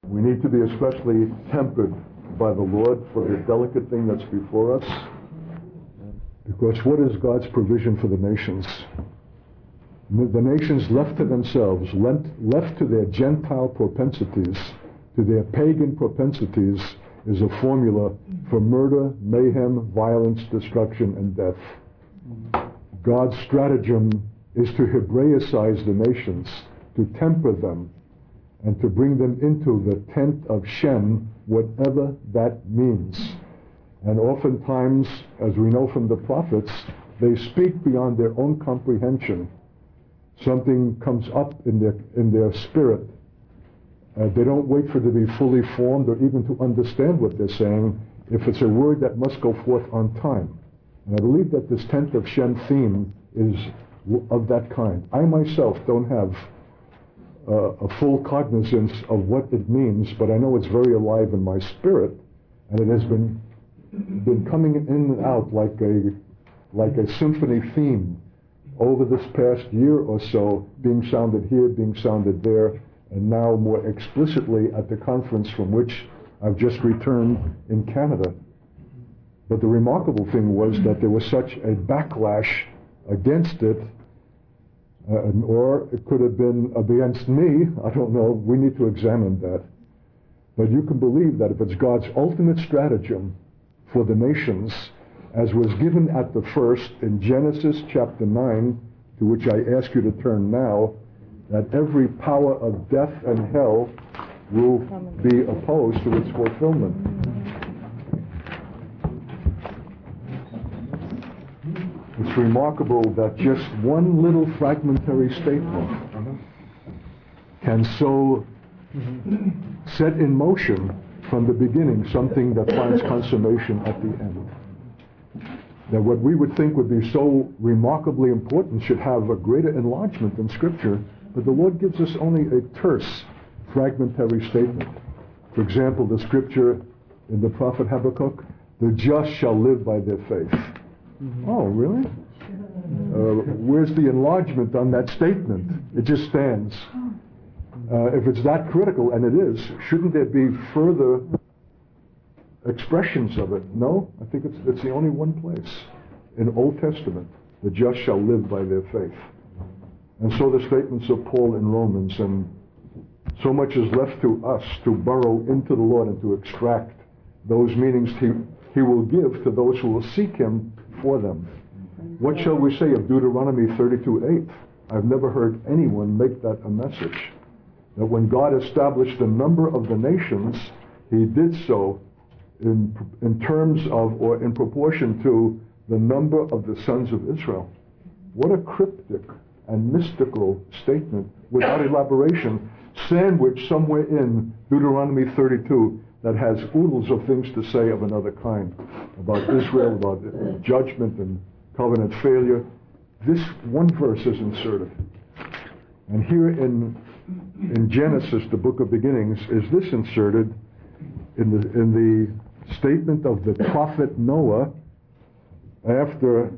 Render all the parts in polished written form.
We need to be especially tempered by the Lord for the delicate thing that's before us. Because what is God's provision for the nations? The nations left to themselves, left to their Gentile propensities, to their pagan propensities, is a formula for murder, mayhem, violence, destruction, and death. God's stratagem is to Hebraicize the nations, to temper them, and to bring them into the tent of Shem, whatever that means. And oftentimes, as we know from the prophets, they speak beyond their own comprehension. Something comes up in their spirit. They don't wait for it to be fully formed or even to understand what they're saying, if it's a word that must go forth on time. And I believe that this tent of Shem theme is of that kind. I myself don't have a full cognizance of what it means, but I know it's very alive in my spirit, and it has been coming in and out like a symphony theme over this past year or so, being sounded here, being sounded there, and now more explicitly at the conference from which I've just returned in Canada. But the remarkable thing was that there was such a backlash against it, or it could have been against me, I don't know, we need to examine that. But you can believe that if it's God's ultimate stratagem for the nations, as was given at the first in Genesis chapter 9, to which I ask you to turn now, that every power of death and hell will be opposed to its fulfillment. It's remarkable that just one little fragmentary statement can so set in motion from the beginning something that finds consummation at the end. That what we would think would be so remarkably important should have a greater enlargement in Scripture, but the Lord gives us only a terse, fragmentary statement. For example, the Scripture in the prophet Habakkuk, the just shall live by their faith. Oh, really? Where's the enlargement on that statement? It just stands. If it's that critical, and it is, shouldn't there be further expressions of it? No, I think it's the only one place in Old Testament. The just shall live by their faith. And so the statements of Paul in Romans, and so much is left to us to burrow into the Lord and to extract those meanings he will give to those who will seek him for them. What shall we say of Deuteronomy 32:8? I've never heard anyone make that a message. That when God established the number of the nations, he did so in terms of, or in proportion to, the number of the sons of Israel. What a cryptic and mystical statement without elaboration, sandwiched somewhere in Deuteronomy 32 that has oodles of things to say of another kind, about Israel, about judgment and covenant failure. This one verse is inserted. And here in Genesis, the book of beginnings, is this inserted in the statement of the prophet Noah after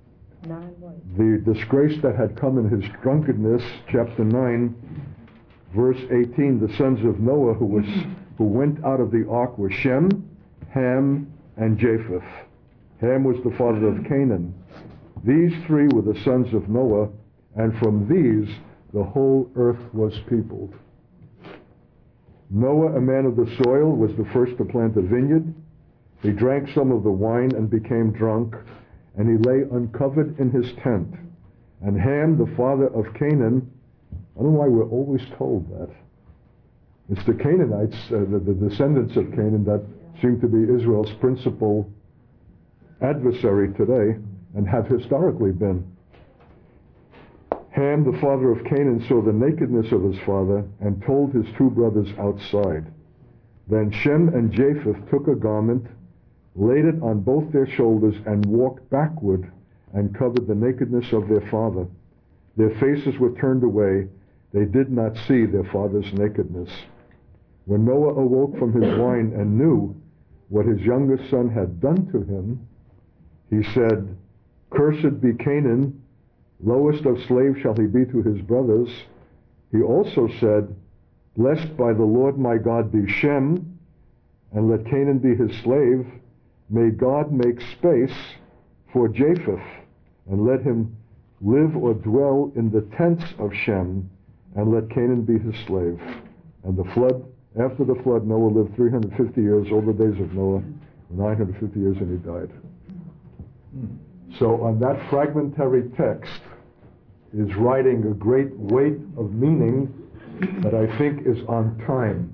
the disgrace that had come in his drunkenness. Chapter 9, verse 18, the sons of Noah who went out of the ark were Shem, Ham, and Japheth. Ham was the father of Canaan. These three were the sons of Noah, and from these the whole earth was peopled. Noah, a man of the soil, was the first to plant a vineyard. He drank some of the wine and became drunk, and he lay uncovered in his tent. And Ham, the father of Canaan, I don't know why we're always told that. It's the Canaanites, the descendants of Canaan, that seem to be Israel's principal adversary today, and have historically been. Ham, the father of Canaan, saw the nakedness of his father and told his two brothers outside. Then Shem and Japheth took a garment, laid it on both their shoulders, and walked backward and covered the nakedness of their father. Their faces were turned away. They did not see their father's nakedness. When Noah awoke from his wine and knew what his youngest son had done to him, he said, "Cursed be Canaan, lowest of slaves shall he be to his brothers." He also said, Blessed by the Lord my God be Shem, and let Canaan be his slave. May God make space for Japheth, and let him live or dwell in the tents of Shem, and let Canaan be his slave. And the flood, after the flood, Noah lived 350 years. All the days of Noah were 950 years, and he died. So on that fragmentary text is riding a great weight of meaning that I think is on time.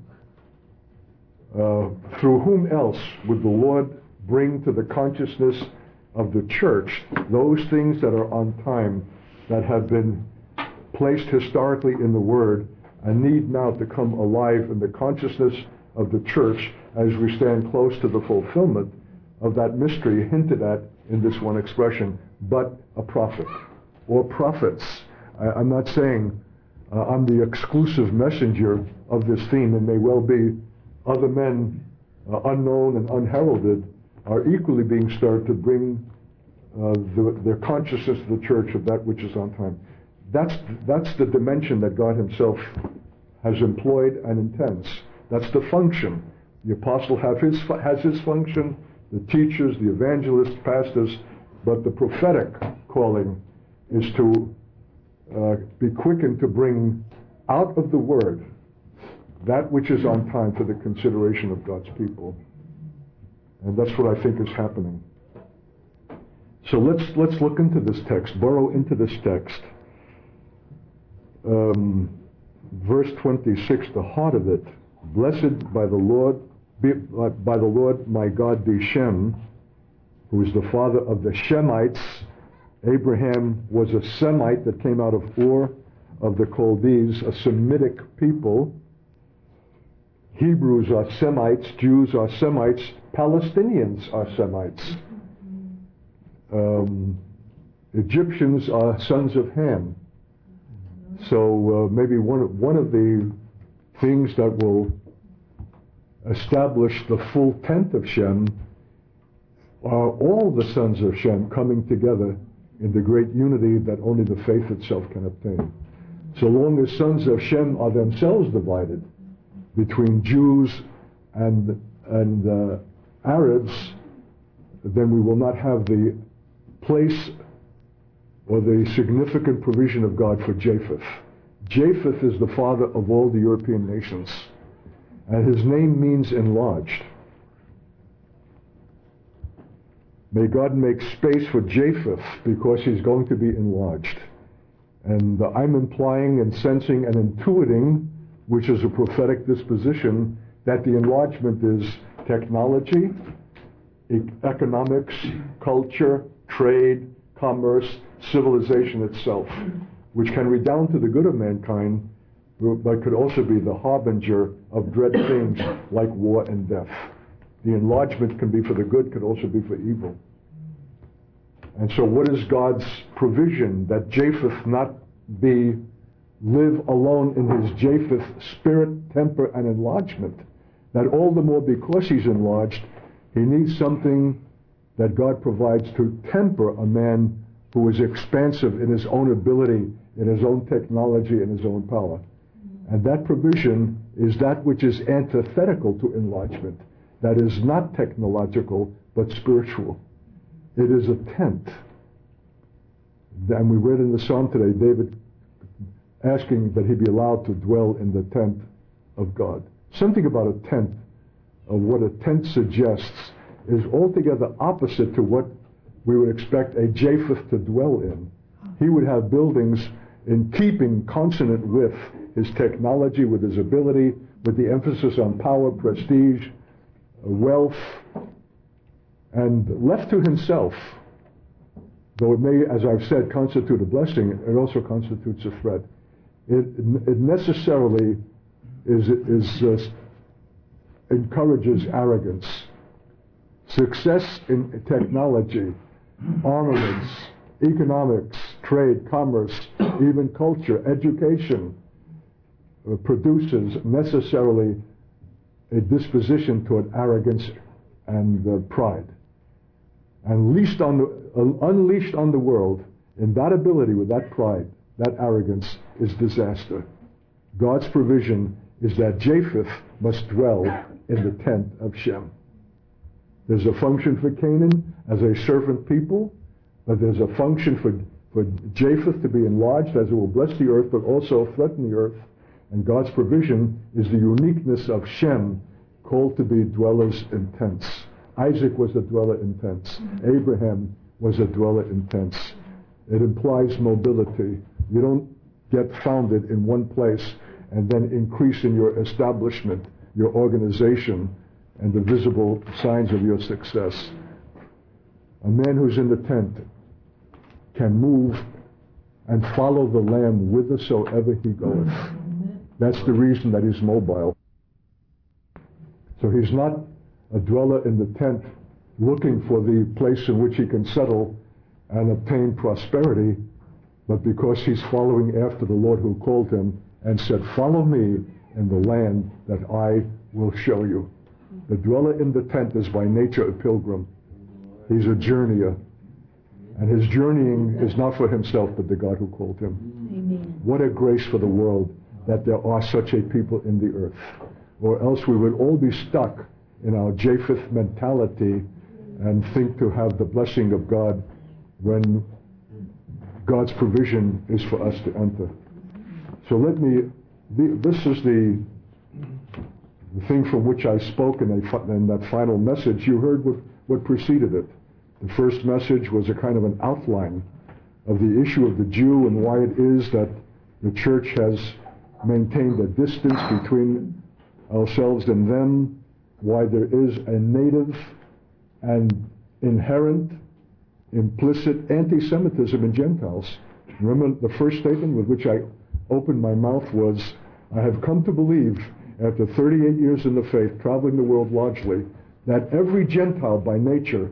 Through whom else would the Lord bring to the consciousness of the church those things that are on time, that have been placed historically in the Word, and need now to come alive in the consciousness of the church as we stand close to the fulfillment of that mystery hinted at in this one expression, but a prophet, or prophets. I'm not saying I'm the exclusive messenger of this theme. It may well be other men, unknown and unheralded, are equally being stirred to bring their consciousness to the church of that which is on time. That's the dimension that God himself has employed and intends. That's the function. The apostle has his function, the teachers, the evangelists, pastors, but the prophetic calling is to be quickened to bring out of the Word that which is on time for the consideration of God's people. And that's what I think is happening. So let's look into this text, burrow into this text. Verse 26, the heart of it. Blessed by the Lord my God be Shem, who is the father of the Shemites. Abraham was a Semite that came out of Ur of the Chaldees, a Semitic people. Hebrews are Semites, Jews are Semites, Palestinians are Semites. Egyptians are sons of Ham. So maybe one of the things that will establish the full tent of Shem are all the sons of Shem coming together in the great unity that only the faith itself can obtain. So long as sons of Shem are themselves divided between Jews and Arabs, then we will not have the place or the significant provision of God for Japheth. Japheth is the father of all the European nations, and his name means enlarged. May God make space for Japheth, because he's going to be enlarged. And I'm implying and sensing and intuiting, which is a prophetic disposition, that the enlargement is technology, economics, culture, trade, commerce, civilization itself, which can redound to the good of mankind, but could also be the harbinger of dread things like war and death. The enlargement can be for the good, could also be for evil. And so what is God's provision? That Japheth not live alone in his Japheth spirit, temper, and enlargement. That all the more because he's enlarged, he needs something that God provides to temper a man who is expansive in his own ability, in his own technology, in his own power. And that provision is that which is antithetical to enlargement. That is not technological, but spiritual. It is a tent. And we read in the Psalm today, David asking that he be allowed to dwell in the tent of God. Something about a tent, of what a tent suggests, is altogether opposite to what we would expect a Japheth to dwell in. He would have buildings in keeping, consonant with his technology, with his ability, with the emphasis on power, prestige, wealth, and left to himself, though it may, as I've said, constitute a blessing, it also constitutes a threat. It necessarily encourages arrogance. Success in technology, armaments, economics, trade, commerce, even culture, education, produces necessarily a disposition toward arrogance and pride. And unleashed on the world, in that ability, with that pride, that arrogance, is disaster. God's provision is that Japheth must dwell in the tent of Shem. There's a function for Canaan as a servant people, but there's a function for Japheth to be enlarged as it will bless the earth, but also threaten the earth. And God's provision is the uniqueness of Shem, called to be dwellers in tents. Isaac was a dweller in tents. Abraham was a dweller in tents. It implies mobility. You don't get founded in one place and then increase in your establishment, your organization, and the visible signs of your success. A man who's in the tent can move and follow the Lamb whithersoever he goeth. That's the reason that he's mobile. So he's not a dweller in the tent looking for the place in which he can settle and obtain prosperity, but because he's following after the Lord who called him and said, follow me in the land that I will show you. The dweller in the tent is by nature a pilgrim. He's a journeyer. And his journeying is not for himself, but the God who called him. Amen. What a grace for the world that there are such a people in the earth. Or else we would all be stuck in our Japheth mentality and think to have the blessing of God when God's provision is for us to enter. So this is the thing from which I spoke in that final message. You heard what preceded it. The first message was a kind of an outline of the issue of the Jew and why it is that the church has maintained a distance between ourselves and them, why there is a native and inherent, implicit anti-Semitism in Gentiles. Remember the first statement with which I opened my mouth was, I have come to believe, after 38 years in the faith, traveling the world largely, that every Gentile by nature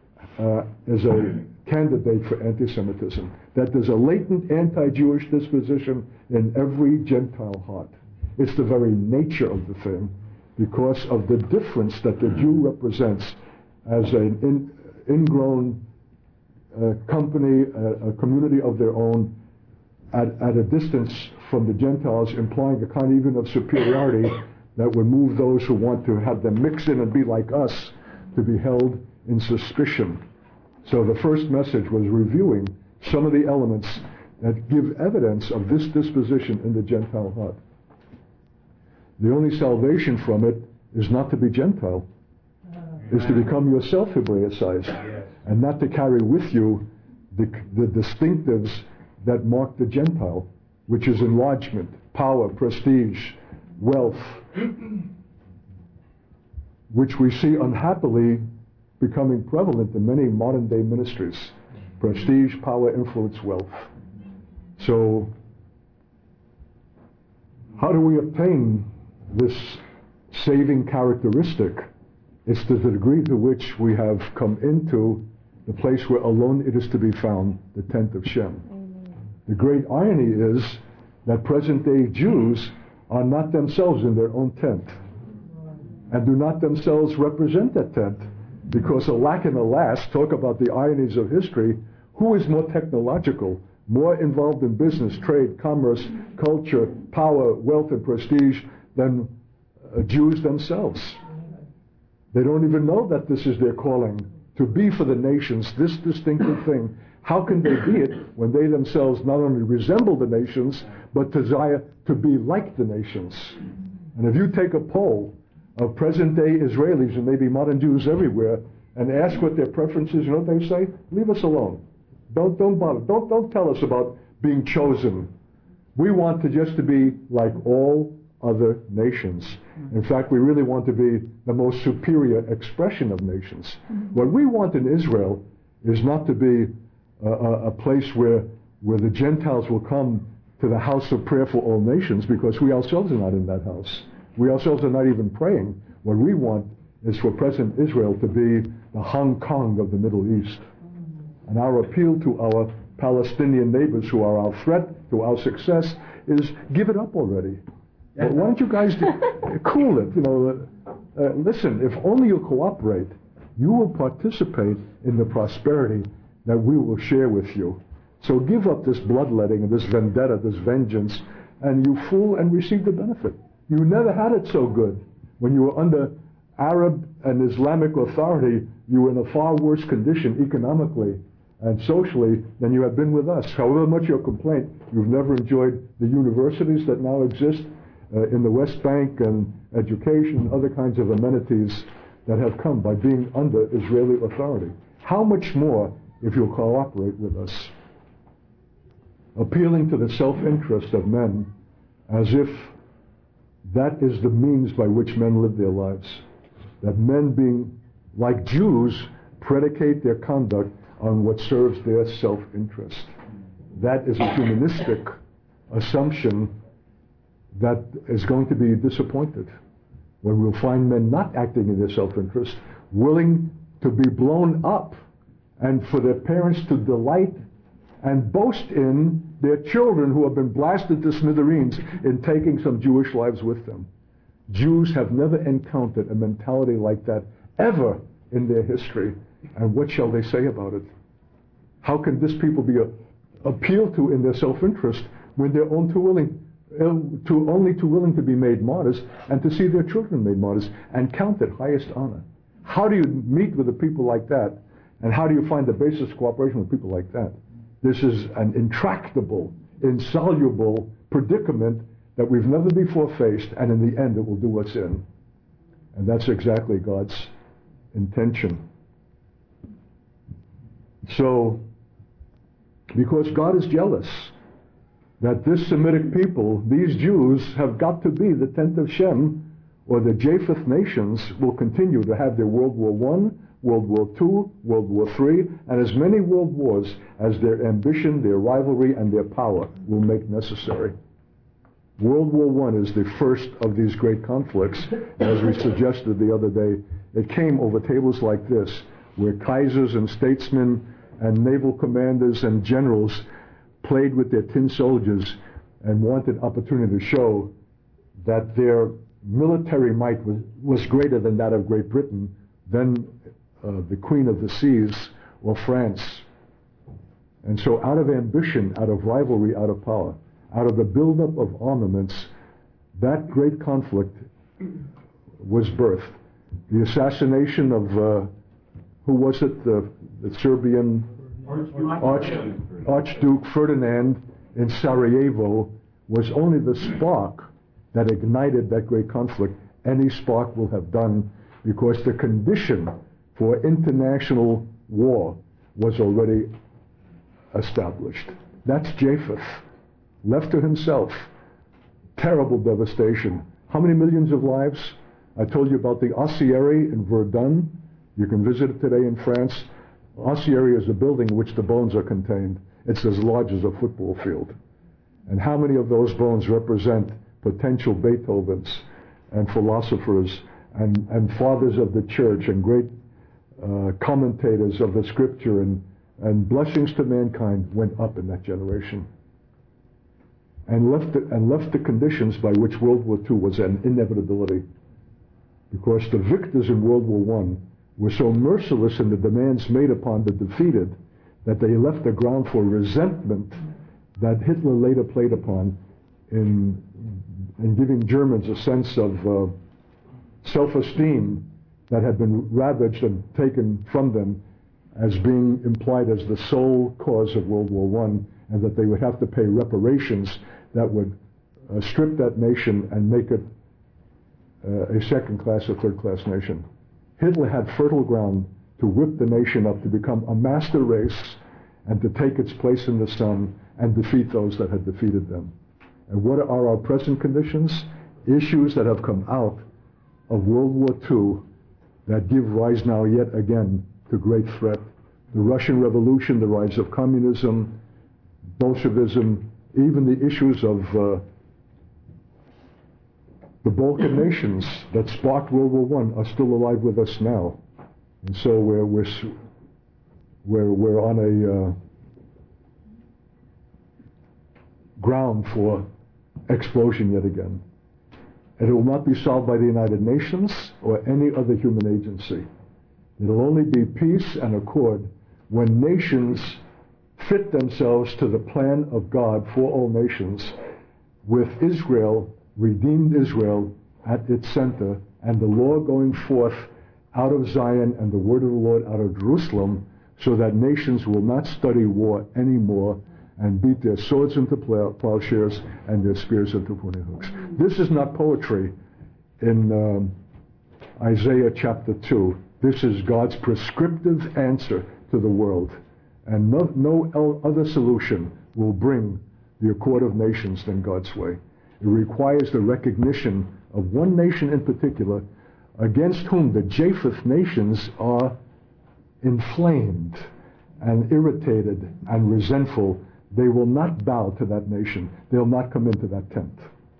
is a candidate for anti-Semitism, that there's a latent anti-Jewish disposition in every Gentile heart. It's the very nature of the thing, because of the difference that the Jew represents as an ingrown company, a community of their own, at a distance from the Gentiles, implying a kind even of superiority that would move those who want to have them mix in and be like us to be held in suspicion. So the first message was reviewing some of the elements that give evidence of this disposition in the Gentile heart. The only salvation from it is not to be Gentile, is to become yourself Hebraicized, and not to carry with you the distinctives that mark the Gentile, which is enlargement, power, prestige, wealth, which we see unhappily becoming prevalent in many modern day ministries. Prestige, power, influence, wealth. So how do we obtain this saving characteristic? It's to the degree to which we have come into the place where alone it is to be found, the tent of Shem. Amen. The great irony is that present-day Jews are not themselves in their own tent and do not themselves represent that tent, because alack and alas, talk about the ironies of history, who is more technological, more involved in business, trade, commerce, culture, power, wealth, and prestige than Jews themselves? They don't even know that this is their calling, to be for the nations, this distinctive thing. How can they be it when they themselves not only resemble the nations, but desire to be like the nations? And if you take a poll of present-day Israelis and maybe modern Jews everywhere and ask what their preference is, you know what they say? Leave us alone. Don't bother. Don't tell us about being chosen. We want to just to be like all other nations. In fact, we really want to be the most superior expression of nations. What we want in Israel is not to be a place where the Gentiles will come to the house of prayer for all nations, because we ourselves are not in that house. We ourselves are not even praying. What we want is for present Israel to be the Hong Kong of the Middle East. And our appeal to our Palestinian neighbors, who are our threat to our success, is give it up already. But why don't you guys cool it? Listen, if only you cooperate, you will participate in the prosperity that we will share with you. So give up this bloodletting and this vendetta, this vengeance, and you fool and receive the benefit. You never had it so good. When you were under Arab and Islamic authority, you were in a far worse condition economically and socially than you have been with us. However much your complaint, you've never enjoyed the universities that now exist in the West Bank, and education and other kinds of amenities that have come by being under Israeli authority. How much more if you'll cooperate with us? Appealing to the self-interest of men as if that is the means by which men live their lives. That men, being like Jews, predicate their conduct on what serves their self-interest. That is a humanistic assumption that is going to be disappointed when we'll find men not acting in their self-interest, willing to be blown up and for their parents to delight and boast in their children who have been blasted to smithereens in taking some Jewish lives with them. Jews have never encountered a mentality like that ever in their history. And what shall they say about it? How can this people be appealed to in their self-interest when they're only too willing to be made martyrs and to see their children made martyrs and counted highest honor? How do you meet with a people like that? And how do you find the basis of cooperation with people like that? This is an intractable, insoluble predicament that we've never before faced, and in the end it will do us in. And that's exactly God's intention. So, because God is jealous that this Semitic people, these Jews, have got to be the tent of Shem, or the Japheth nations will continue to have their World War I, World War II, World War III, and as many world wars as their ambition, their rivalry, and their power will make necessary. World War I is the first of these great conflicts. As we suggested the other day, it came over tables like this, where Kaisers and statesmen and naval commanders and generals played with their tin soldiers and wanted opportunity to show that their military might was greater than that of Great Britain, then the Queen of the Seas, or France. And so out of ambition, out of rivalry, out of power, out of the buildup of armaments, that great conflict was birthed. The assassination of, who was it, the Serbian Archduke Ferdinand in Sarajevo was only the spark that ignited that great conflict. Any spark will have done, because the condition for international war was already established. That's Japheth. Left to himself, terrible devastation. How many millions of lives? I told you about the ossuary in Verdun. You can visit it today in France. Ossuary is a building in which the bones are contained. It's as large as a football field. And how many of those bones represent potential Beethovens and philosophers and fathers of the church and great commentators of the scripture and blessings to mankind went up in that generation, and left the conditions by which World War II was an inevitability, because the victors in World War I were so merciless in the demands made upon the defeated that they left the ground for resentment that Hitler later played upon in giving Germans a sense of self-esteem that had been ravaged and taken from them as being implied as the sole cause of World War I, and that they would have to pay reparations that would strip that nation and make it a second-class or third-class nation. Hitler had fertile ground to whip the nation up to become a master race and to take its place in the sun and defeat those that had defeated them. And what are our present conditions? Issues that have come out of World War II that give rise now yet again to great threat. The Russian Revolution, the rise of communism, Bolshevism, even the issues of the Balkan nations that sparked World War I are still alive with us now. And so we're on a ground for explosion yet again. And it will not be solved by the United Nations or any other human agency. It will only be peace and accord when nations fit themselves to the plan of God for all nations, with Israel redeemed Israel at its center, and the law going forth out of Zion and the word of the Lord out of Jerusalem, so that nations will not study war anymore and beat their swords into plowshares and their spears into pruning hooks. This is not poetry in Isaiah chapter 2. This is God's prescriptive answer to the world. And no other solution will bring the accord of nations than God's way. It requires the recognition of one nation in particular, against whom the Japheth nations are inflamed and irritated and resentful. They will not bow to that nation. They'll not come into that tent.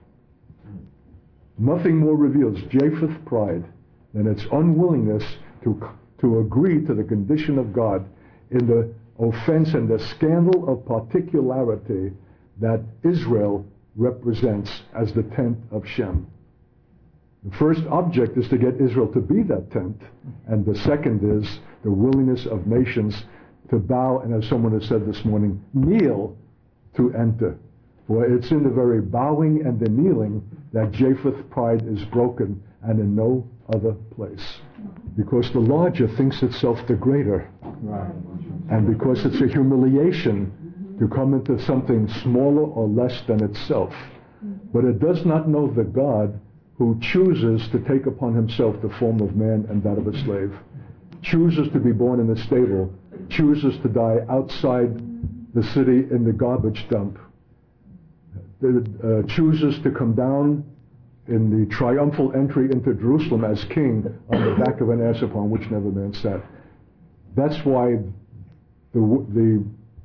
Nothing more reveals Japheth pride than its unwillingness to agree to the condition of God in the offense and the scandal of particularity that Israel represents as the tent of Shem. The first object is to get Israel to be that tent, and the second is the willingness of nations to bow, and as someone has said this morning, kneel to enter. For it's in the very bowing and the kneeling that Japheth pride is broken, and in no other place. Because the larger thinks itself the greater. Right. And because it's a humiliation to come into something smaller or less than itself. But it does not know the God who chooses to take upon himself the form of man and that of a slave, chooses to be born in a stable, chooses to die outside the city in the garbage dump, chooses to come down in the triumphal entry into Jerusalem as king on the back of an ass upon which never man sat. That's why the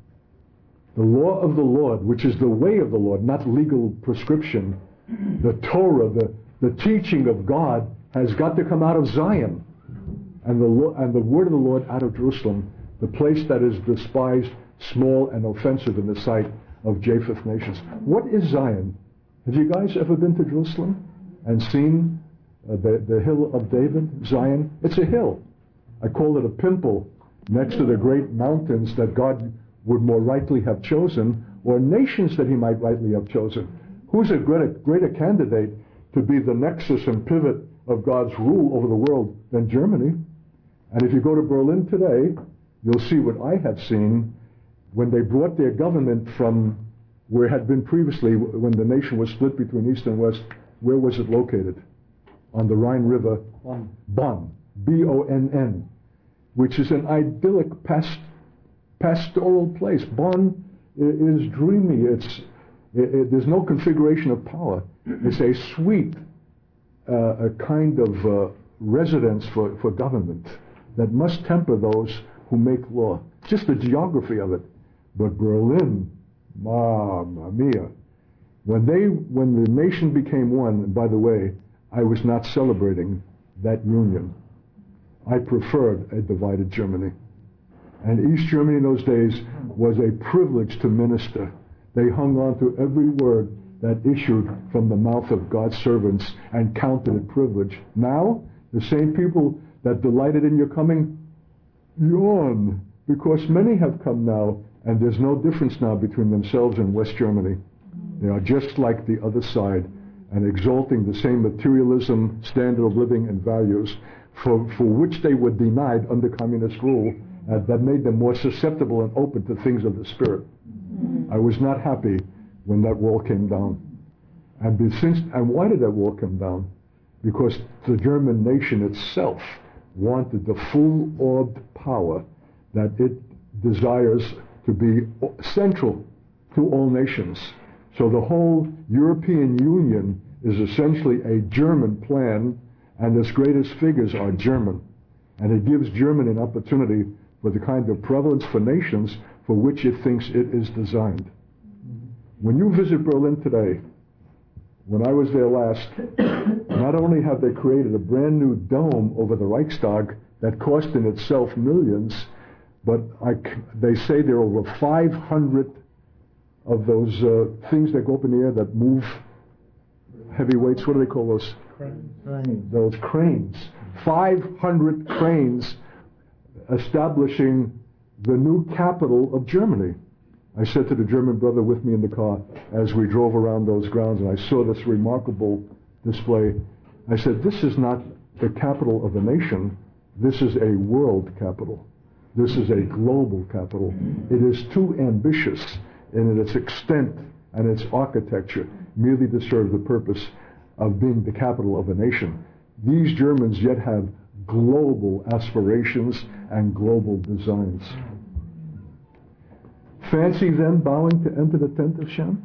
law of the Lord, which is the way of the Lord, not legal prescription, the Torah, the teaching of God, has got to come out of Zion, and the word of the Lord out of Jerusalem, the place that is despised, small, and offensive in the sight of Japheth nations. What is Zion? Have you guys ever been to Jerusalem and seen the hill of David, Zion? It's a hill. I call it a pimple next to the great mountains that God would more rightly have chosen, or nations that he might rightly have chosen. Who's a greater candidate to be the nexus and pivot of God's rule over the world than Germany? And if you go to Berlin today, you'll see what I have seen when they brought their government from where it had been previously, when the nation was split between East and West. Where was it located? On the Rhine River. Bonn. B-O-N-N, which is an idyllic pastoral place. Bonn is dreamy. There's no configuration of power. It's a sweet a kind of residence for government that must temper those who make law. Just the geography of it. But Berlin, mamma mia. When the nation became one, and by the way, I was not celebrating that union. I preferred a divided Germany. And East Germany in those days was a privilege to minister. They hung on to every word that issued from the mouth of God's servants and counted it privilege. Now, the same people that delighted in your coming yawn, because many have come now, and there's no difference now between themselves and West Germany. They are just like the other side, and exalting the same materialism, standard of living, and values for which they were denied under communist rule, that made them more susceptible and open to things of the spirit. I was not happy when that wall came down. And why did that wall come down? Because the German nation itself wanted the full-orbed power that it desires to be central to all nations. So the whole European Union is essentially a German plan, and its greatest figures are German. And it gives Germany an opportunity for the kind of prevalence for nations for which it thinks it is designed. When you visit Berlin today, when I was there last, not only have they created a brand new dome over the Reichstag that cost in itself millions, but they say there are over 500 of those things that go up in the air that move heavy weights. What do they call those? Cranes. Those cranes. 500 cranes establishing the new capital of Germany. I said to the German brother with me in the car as we drove around those grounds and I saw this remarkable display, I said, this is not the capital of a nation, this is a world capital. This is a global capital. It is too ambitious in its extent and its architecture merely to serve the purpose of being the capital of a nation. These Germans yet have global aspirations and global designs. Fancy them bowing to enter the tent of Shem?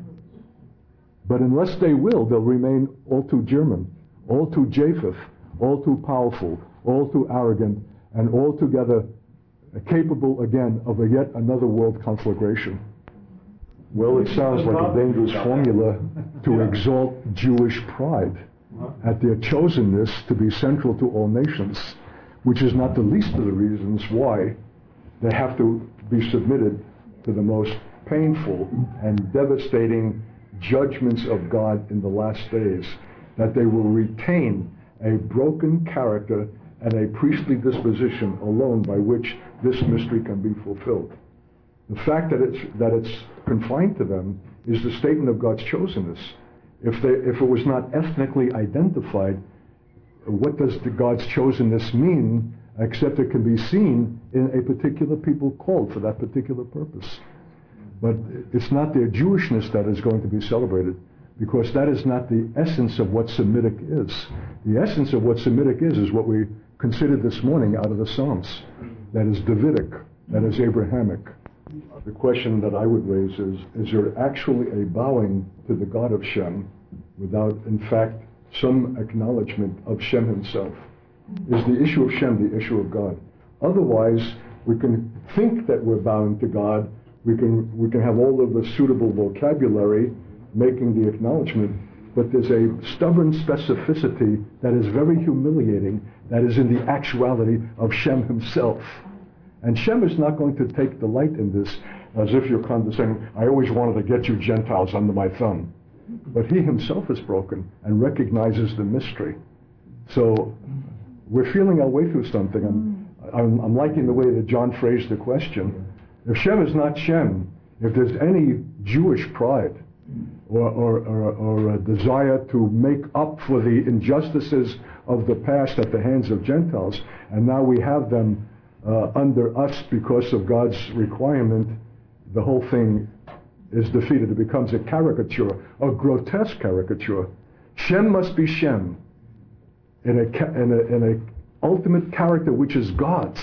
But unless they will, they'll remain all too German, all too Japheth, all too powerful, all too arrogant, and altogether capable again of yet another world conflagration. Well, it sounds like a dangerous formula to exalt Jewish pride at their chosenness to be central to all nations, which is not the least of the reasons why they have to be submitted to the most painful and devastating judgments of God in the last days, that they will retain a broken character and a priestly disposition alone by which this mystery can be fulfilled. The fact that it's confined to them is the statement of God's chosenness. If it was not ethnically identified, what does God's chosenness mean except it can be seen in a particular people called for that particular purpose? But it's not their Jewishness that is going to be celebrated, because that is not the essence of what Semitic is. The essence of what Semitic is what we considered this morning out of the Psalms. That is Davidic, that is Abrahamic. The question that I would raise is there actually a bowing to the God of Shem without, in fact, some acknowledgement of Shem himself? Is the issue of Shem the issue of God? Otherwise, we can think that we're bowing to God. We can have all of the suitable vocabulary making the acknowledgement, but there's a stubborn specificity that is very humiliating that is in the actuality of Shem himself. And Shem is not going to take delight in this as if you're condescending. I always wanted to get you Gentiles under my thumb. But he himself is broken and recognizes the mystery. So we're feeling our way through something. I'm liking the way that John phrased the question. If Shem is not Shem, if there's any Jewish pride or a desire to make up for the injustices of the past at the hands of Gentiles, and now we have them under us because of God's requirement, the whole thing is defeated. It becomes a caricature, a grotesque caricature. Shem must be Shem in a ultimate character which is God's,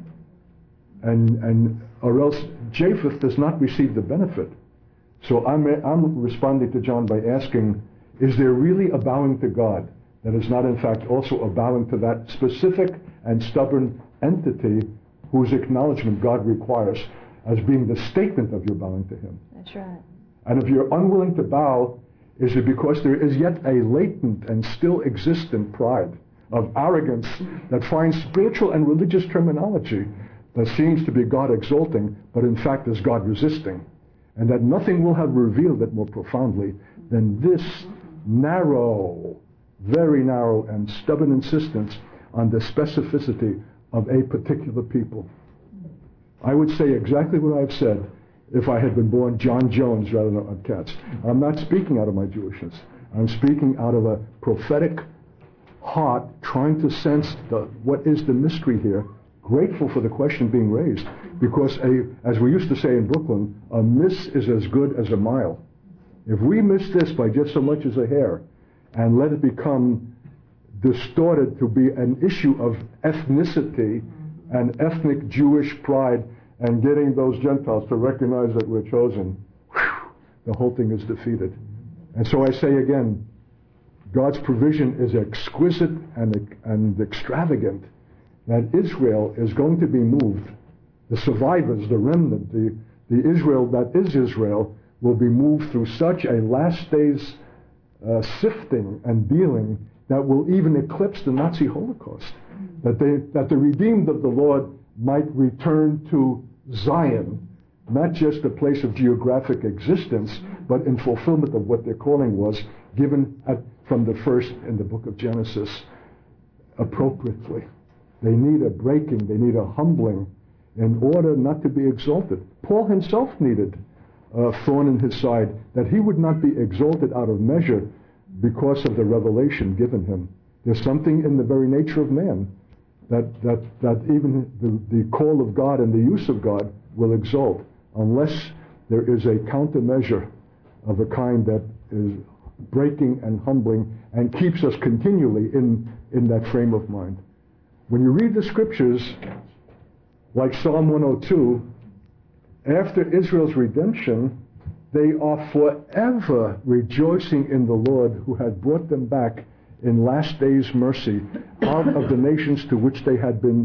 and or else Japheth does not receive the benefit. So I'm responding to John by asking, is there really a bowing to God that is not in fact also a bowing to that specific and stubborn entity whose acknowledgement God requires as being the statement of your bowing to him? That's right. And if you're unwilling to bow, is it because there is yet a latent and still existent pride of arrogance that finds spiritual and religious terminology that seems to be God exalting, but in fact is God resisting? And that nothing will have revealed it more profoundly than this narrow, very narrow and stubborn insistence on the specificity of a particular people. I would say exactly what I've said if I had been born John Jones rather than Katz. I'm not speaking out of my Jewishness. I'm speaking out of a prophetic heart trying to sense what is the mystery here, grateful for the question being raised, because as we used to say in Brooklyn, a miss is as good as a mile. If we miss this by just so much as a hair and let it become distorted to be an issue of ethnicity and ethnic Jewish pride and getting those Gentiles to recognize that we're chosen, the whole thing is defeated. And so I say again, God's provision is exquisite and extravagant, that Israel is going to be moved. The survivors, the remnant, the Israel that is Israel, will be moved through such a last days sifting and dealing that will even eclipse the Nazi Holocaust. That the redeemed of the Lord might return to Zion, not just a place of geographic existence, but in fulfillment of what their calling was given from the first in the book of Genesis appropriately. They need a breaking, they need a humbling. in order not to be exalted. Paul himself needed a thorn in his side, that he would not be exalted out of measure because of the revelation given him. There's something in the very nature of man that even the call of God and the use of God will exalt, unless there is a countermeasure of a kind that is breaking and humbling and keeps us continually in that frame of mind. When you read the scriptures, like Psalm 102, after Israel's redemption, they are forever rejoicing in the Lord who had brought them back in last days mercy out of the nations to which they had been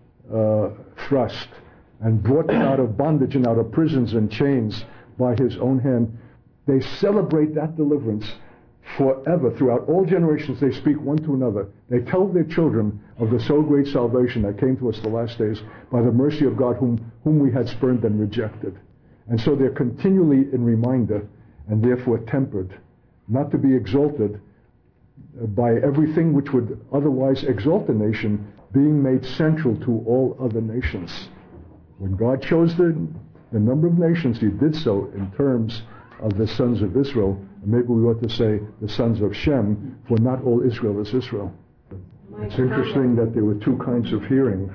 thrust, and brought them out of bondage and out of prisons and chains by his own hand. They celebrate that deliverance forever. Throughout all generations, they speak one to another. They tell their children of the so great salvation that came to us the last days by the mercy of God whom we had spurned and rejected. And so they're continually in reminder, and therefore tempered, not to be exalted by everything which would otherwise exalt a nation being made central to all other nations. When God chose the number of nations, he did so in terms of the sons of Israel. And maybe we ought to say the sons of Shem, for not all Israel is Israel. It's interesting that there were two kinds of hearing.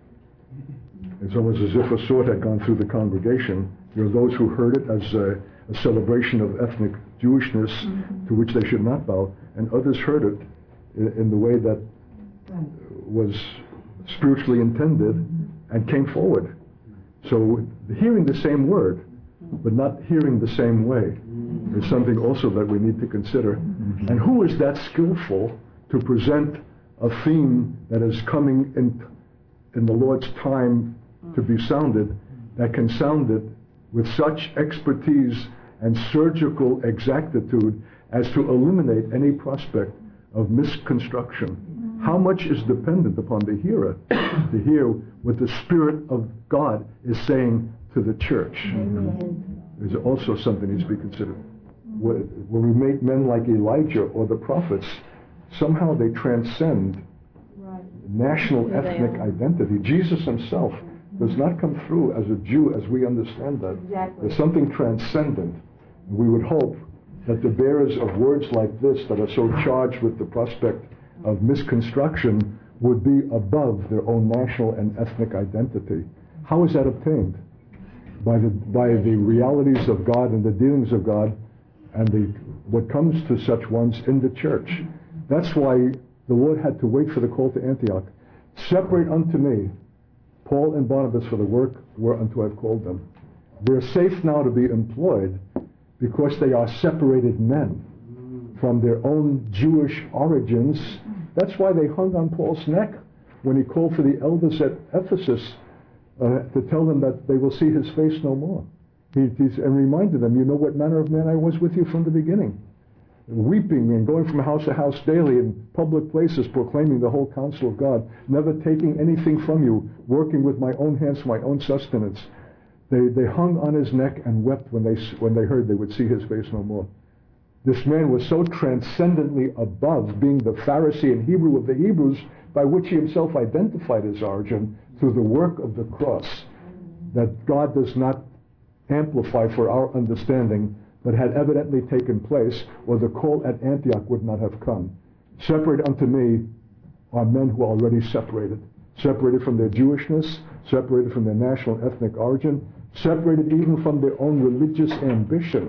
It's almost as if a sword had gone through the congregation. There were those who heard it as a celebration of ethnic Jewishness to which they should not bow, and others heard it in the way that was spiritually intended and came forward. So hearing the same word, but not hearing the same way, is something also that we need to consider. And who is that skillful to present a theme that is coming in the Lord's time to be sounded, that can sound it with such expertise and surgical exactitude as to eliminate any prospect of misconstruction? How much is dependent upon the hearer to hear what the Spirit of God is saying to the church? There's also something needs to be considered. When we make men like Elijah or the prophets, somehow they transcend national ethnic identity. Jesus himself does not come through as a Jew as we understand that. There's something transcendent. We would hope that the bearers of words like this that are so charged with the prospect of misconstruction would be above their own national and ethnic identity. How is that obtained? By the realities of God and the dealings of God and what comes to such ones in the church. That's why the Lord had to wait for the call to Antioch. Separate unto me Paul and Barnabas for the work whereunto I've called them. They're safe now to be employed because they are separated men from their own Jewish origins. That's why they hung on Paul's neck when he called for the elders at Ephesus to tell them that they will see his face no more. And reminded them, you know what manner of man I was with you from the beginning. Weeping and going from house to house daily in public places, proclaiming the whole counsel of God, never taking anything from you, working with my own hands for my own sustenance. They hung on his neck and wept when they heard they would see his face no more. This man was so transcendently above being the Pharisee and Hebrew of the Hebrews, by which he himself identified his origin through the work of the cross, that God does not amplify for our understanding, but had evidently taken place, or the call at Antioch would not have come. Separate unto me are men who are already separated from their Jewishness, separated from their national ethnic origin, separated even from their own religious ambition.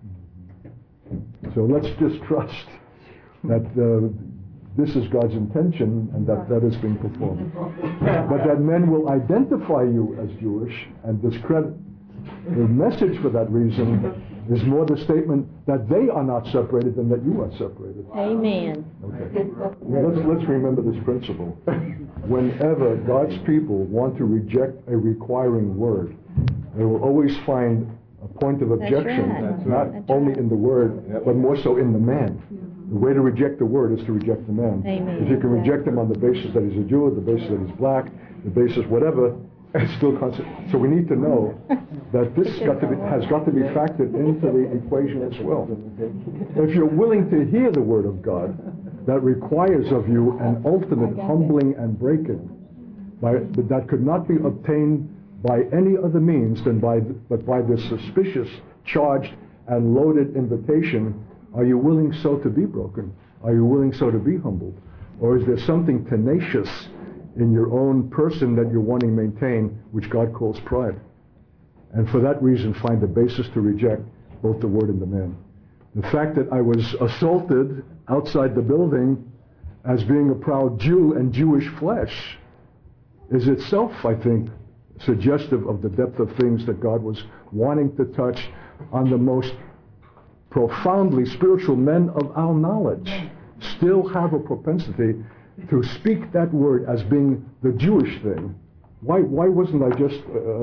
So let's just trust that this is God's intention and that is being performed. But that men will identify you as Jewish and discredit the message for that reason is more the statement that they are not separated than that you are separated. Amen. Okay. Let's remember this principle. Whenever God's people want to reject a requiring word, they will always find a point of objection, not only in the word, but more so in the man. The way to reject the word is to reject the man. Amen. If you can reject him on the basis that he's a Jew, the basis that he's black, the basis whatever, it's still constant. So we need to know that this has got to be factored into the equation as well. If you're willing to hear the word of God, that requires of you an ultimate humbling and breaking, that could not be obtained by any other means but by this suspicious, charged, and loaded invitation, are you willing so to be broken? Are you willing so to be humbled? Or is there something tenacious in your own person that you're wanting to maintain, which God calls pride? And for that reason, find a basis to reject both the word and the man. The fact that I was assaulted outside the building as being a proud Jew and Jewish flesh is itself, I think, suggestive of the depth of things that God was wanting to touch on the most profoundly spiritual men of our knowledge. Still have a propensity to speak that word as being the Jewish thing. Why wasn't I just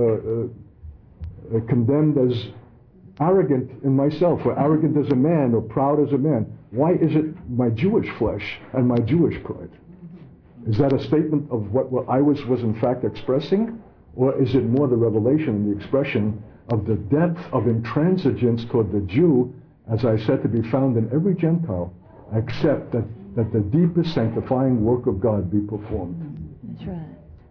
condemned as arrogant in myself, or arrogant as a man, or proud as a man? Why is it my Jewish flesh and my Jewish pride? Is that a statement of what I was in fact expressing? Or is it more the revelation and the expression of the depth of intransigence toward the Jew, as I said, to be found in every Gentile, except that the deepest sanctifying work of God be performed? That's right.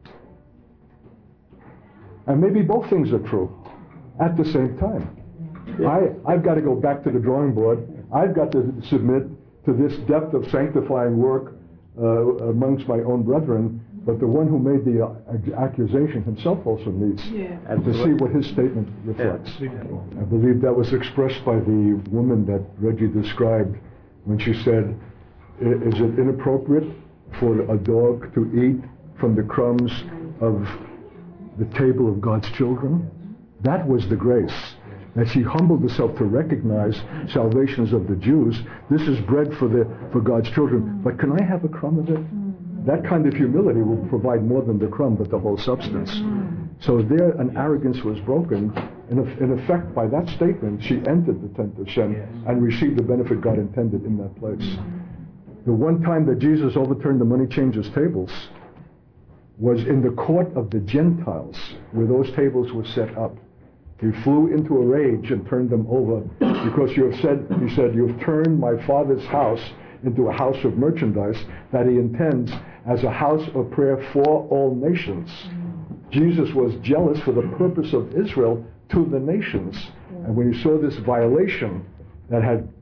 And maybe both things are true at the same time. I've got to go back to the drawing board. I've got to submit to this depth of sanctifying work amongst my own brethren, but the one who made the accusation himself also needs to see what his statement reflects. I believe that was expressed by the woman that Reggie described when she said, is it inappropriate for a dog to eat from the crumbs of the table of God's children? That was the grace. That she humbled herself to recognize salvation is of the Jews. This is bread for God's children. But can I have a crumb of it? That kind of humility will provide more than the crumb, but the whole substance. So there an arrogance was broken. In effect, by that statement, she entered the tent of Shem and received the benefit God intended in that place. The one time that Jesus overturned the money changers' tables was in the court of the Gentiles, where those tables were set up. He flew into a rage and turned them over because he said, you've turned my Father's house into a house of merchandise that he intends as a house of prayer for all nations. Jesus was jealous for the purpose of Israel to the nations. And when he saw this violation that had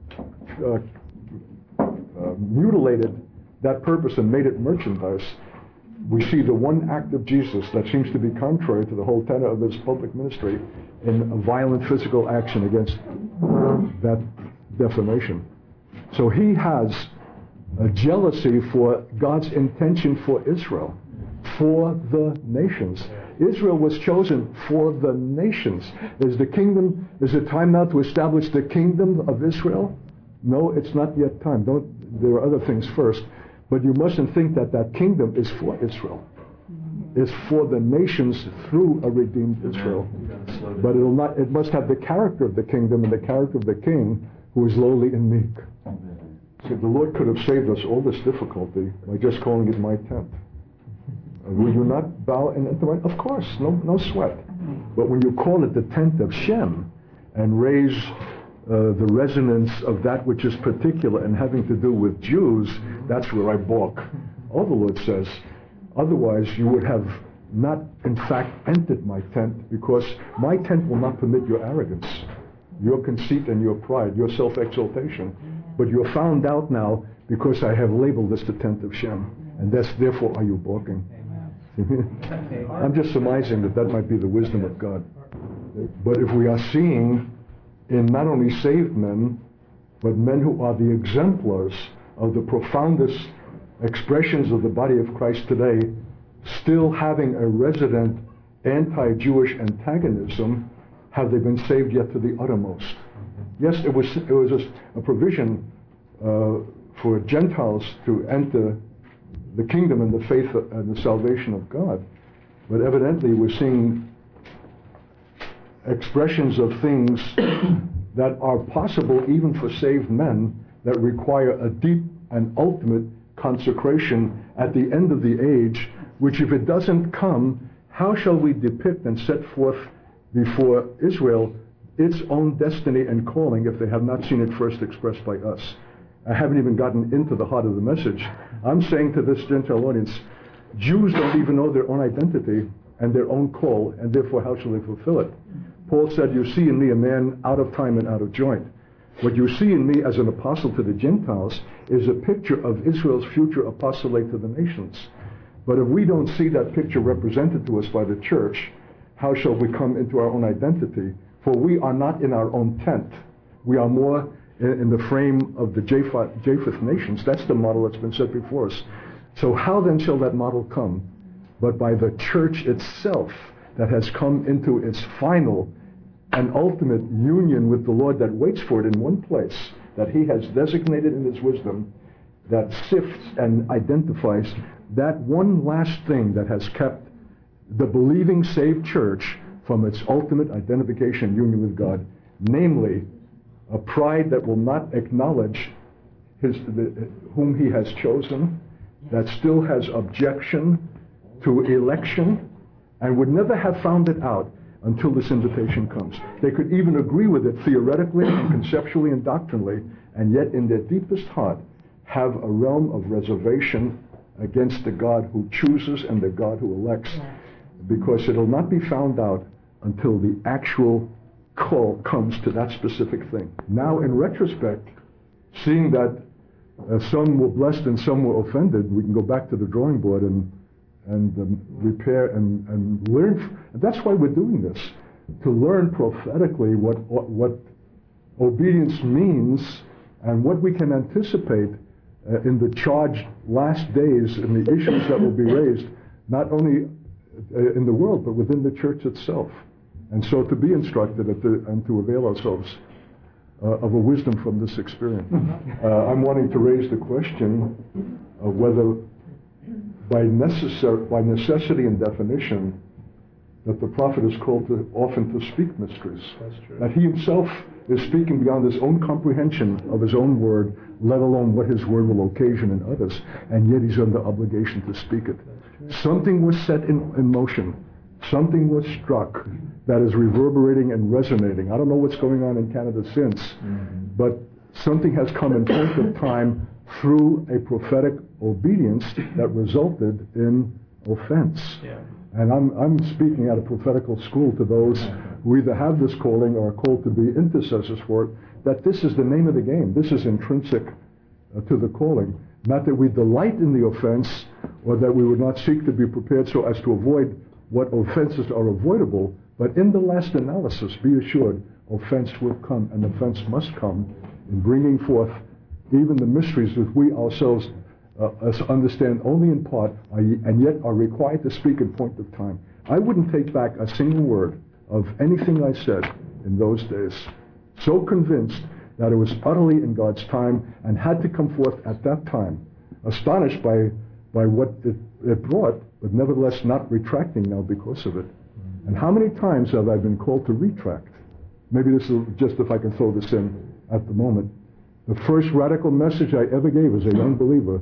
mutilated that purpose and made it merchandise, we see the one act of Jesus that seems to be contrary to the whole tenor of his public ministry in a violent physical action against that defamation. So he has a jealousy for God's intention for Israel, for the nations. Israel was chosen for the nations. Is it time now to establish the kingdom of Israel? No, it's not yet time. There are other things first. But you mustn't think that kingdom is for Israel. It's for the nations through a redeemed Israel. But it must have the character of the kingdom and the character of the king who is lowly and meek. See, the Lord could have saved us all this difficulty by just calling it my tent. Will you not bow and enter? Of course, no sweat. But when you call it the tent of Shem and raise the resonance of that which is particular and having to do with Jews, that's where I balk. All the Lord says, otherwise you would have not in fact entered my tent, because my tent will not permit your arrogance, your conceit and your pride, your self-exaltation. But you're found out now because I have labeled this the tent of Shem, and therefore are you balking. I'm just surmising that might be the wisdom of God. But if we are seeing in not only saved men, but men who are the exemplars of the profoundest expressions of the body of Christ today, still having a resident anti-Jewish antagonism, have they been saved yet to the uttermost? Yes, it was a provision for Gentiles to enter the kingdom and the faith and the salvation of God. But evidently we're seeing expressions of things that are possible even for saved men that require a deep and ultimate consecration at the end of the age, which if it doesn't come, how shall we depict and set forth before Israel its own destiny and calling if they have not seen it first expressed by us? I haven't even gotten into the heart of the message. I'm saying to this Gentile audience, Jews don't even know their own identity. and their own call, and therefore how shall they fulfill it? Paul said, you see in me a man out of time and out of joint. What you see in me as an apostle to the Gentiles is a picture of Israel's future apostolate to the nations. But if we don't see that picture represented to us by the church, how shall we come into our own identity? For we are not in our own tent. We are more in the frame of the Japheth nations. That's the model that's been set before us. So how then shall that model come? But by the church itself that has come into its final and ultimate union with the Lord, that waits for it in one place, that he has designated in his wisdom, that sifts and identifies that one last thing that has kept the believing saved church from its ultimate identification and union with God, namely a pride that will not acknowledge whom he has chosen, that still has objection to election, and would never have found it out until this invitation comes. They could even agree with it theoretically and conceptually and doctrinally, and yet in their deepest heart have a realm of reservation against the God who chooses and the God who elects, because it'll not be found out until the actual call comes to that specific thing. Now, in retrospect, seeing that some were blessed and some were offended, we can go back to the drawing board and repair and learn. That's why we're doing this, to learn prophetically what obedience means and what we can anticipate in the charged last days and the issues that will be raised, not only in the world but within the church itself. And so to be instructed and to avail ourselves of a wisdom from this experience. I'm wanting to raise the question of whether by necessity and definition that the prophet is called often to speak mysteries. That's true. That he himself is speaking beyond his own comprehension of his own word, let alone what his word will occasion in others, and yet he's under obligation to speak it. Something was set in motion. Something was struck that is reverberating and resonating. I don't know what's going on in Canada since, but something has come in point of time through a prophetic obedience that resulted in offense. Yeah. And I'm speaking at a prophetical school to those who either have this calling or are called to be intercessors for it, that this is the name of the game. This is intrinsic to the calling. Not that we delight in the offense or that we would not seek to be prepared so as to avoid what offenses are avoidable, but in the last analysis, be assured, offense will come, and offense must come in bringing forth even the mysteries that we ourselves understand only in part, and yet are required to speak in point of time. I wouldn't take back a single word of anything I said in those days. So convinced that it was utterly in God's time and had to come forth at that time. Astonished by what it brought, but nevertheless not retracting now because of it. And how many times have I been called to retract? Maybe this is just if I can throw this in at the moment. The first radical message I ever gave as a young believer,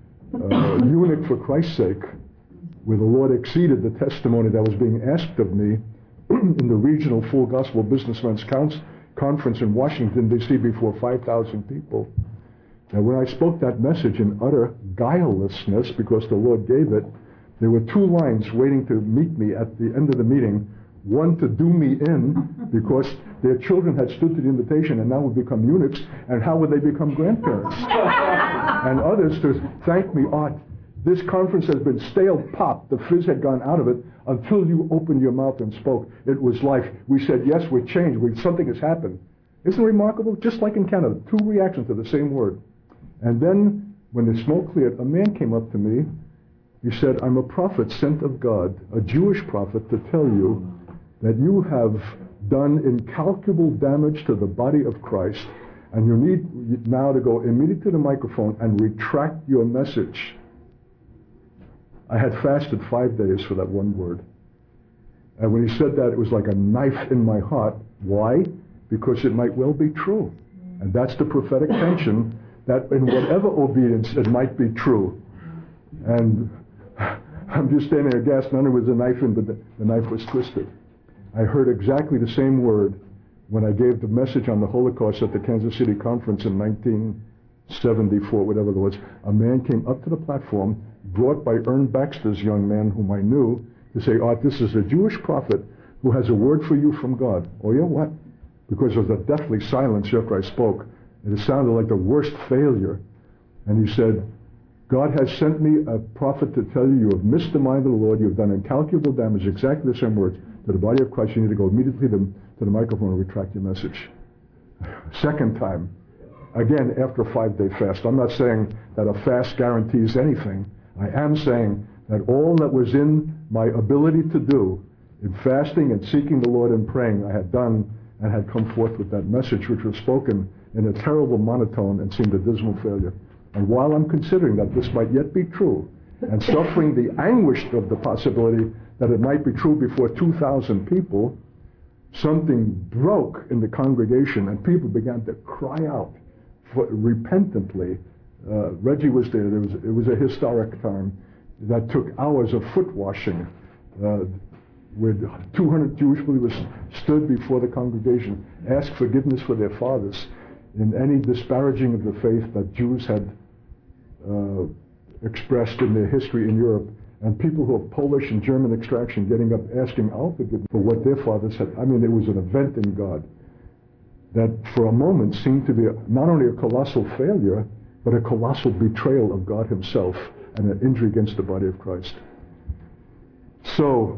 eunuch for Christ's sake, where the Lord exceeded the testimony that was being asked of me in the regional Full Gospel Businessmen's Conference in Washington, D.C. before 5,000 people. And when I spoke that message in utter guilelessness, because the Lord gave it, there were two lines waiting to meet me at the end of the meeting. One to do me in, because their children had stood to the invitation and now would become eunuchs, and how would they become grandparents? And others to thank me, Art, this conference has been stale pop. The fizz had gone out of it until you opened your mouth and spoke. It was life. We said, yes, we're changed. Something has happened. Isn't it remarkable? Just like in Canada, two reactions to the same word. And then, when the smoke cleared, a man came up to me. He said, I'm a prophet sent of God, a Jewish prophet, to tell you that you have done incalculable damage to the body of Christ, and you need now to go immediately to the microphone and retract your message. I had fasted 5 days for that one word. And when he said that, it was like a knife in my heart. Why? Because it might well be true. And that's the prophetic tension, that in whatever obedience it might be true. And I'm just standing there aghast, none of it was a knife in, but the knife was twisted. I heard exactly the same word when I gave the message on the Holocaust at the Kansas City conference in 1974, whatever it was. A man came up to the platform, brought by Ern Baxter's young man, whom I knew, to say, oh, this is a Jewish prophet who has a word for you from God. Oh, you know what? Because of the deathly silence after I spoke, it sounded like the worst failure. And he said, God has sent me a prophet to tell you, you have missed the mind of the Lord, you have done incalculable damage, exactly the same words, to the body of Christ. You need to go immediately to the microphone and retract your message. Second time, again, after a 5-day fast. I'm not saying that a fast guarantees anything. I am saying that all that was in my ability to do in fasting and seeking the Lord and praying, I had done and had come forth with that message, which was spoken in a terrible monotone and seemed a dismal failure. And while I'm considering that this might yet be true, and suffering the anguish of the possibility that it might be true before 2,000 people, something broke in the congregation and people began to cry out repentantly. Reggie was there. It was a historic time that took hours of foot washing, where 200 Jewish believers stood before the congregation, asked forgiveness for their fathers in any disparaging of the faith that Jews had expressed in their history in Europe, and people who have Polish and German extraction getting up asking our forgiveness for what their fathers had. I mean, it was an event in God that for a moment seemed to be not only a colossal failure, but a colossal betrayal of God himself and an injury against the body of Christ. So,